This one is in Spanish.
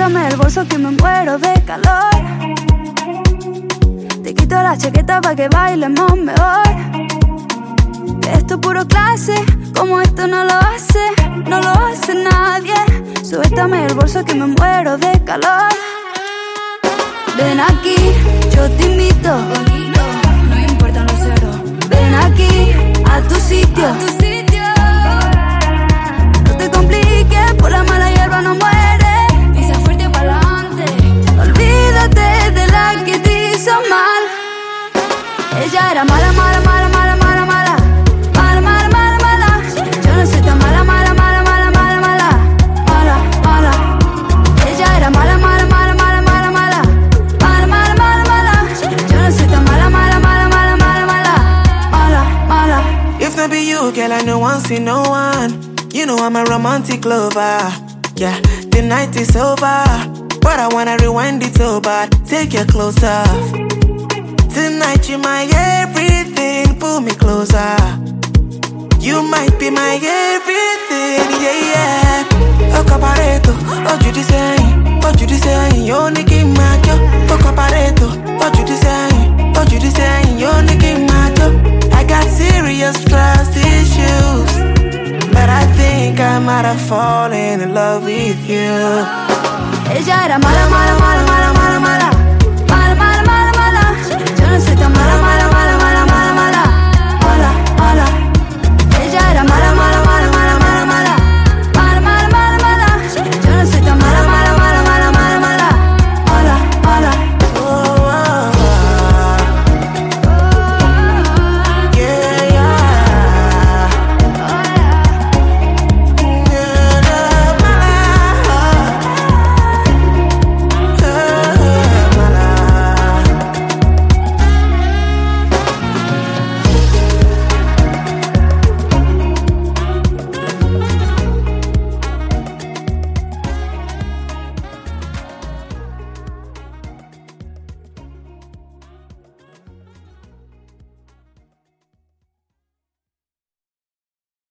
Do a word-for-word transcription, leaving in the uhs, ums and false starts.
Suéltame el bolso que me muero de calor. Te quito la chaqueta pa' que bailemos mejor. Que esto es puro clase, como esto no lo hace, no lo hace nadie. Suéltame el bolso que me muero de calor. Ven aquí, yo te invito. No importan los ceros. Ven aquí, a tu sitio. A tu sitio. No te compliques, por la mala hierba no muere. Pisa fuerte pa'lante. Olvídate de la que te hizo mal. Ella era mala, mala, mala, mala, mala, mala. Mala, mala, mala, mala. Yo no soy tan mala, mala, mala, mala, mala, mala. Mala, mala. Ella era mala, mala, mala, mala, mala, mala. Mala, mala, mala, mala. Yo no soy tan mala, mala, mala, mala, mala, mala. Mala, mala. If not be you, girl, I no one see no one. You know I'm a romantic lover. Yeah, the night is over, but I wanna rewind it so bad. Take your clothes off. Tonight you're my everything, pull me closer. You might be my everything, yeah, yeah. Oh, cabareto, oh, you design, oh, you design, yo, Nicki Macho. Oh, cabareto, oh, you design, oh, you design, yo, Nicki Macho. I got serious trust issues, but I think I might have fallen in love with you. Ella era mala, mala, mala, mala, mala, mala.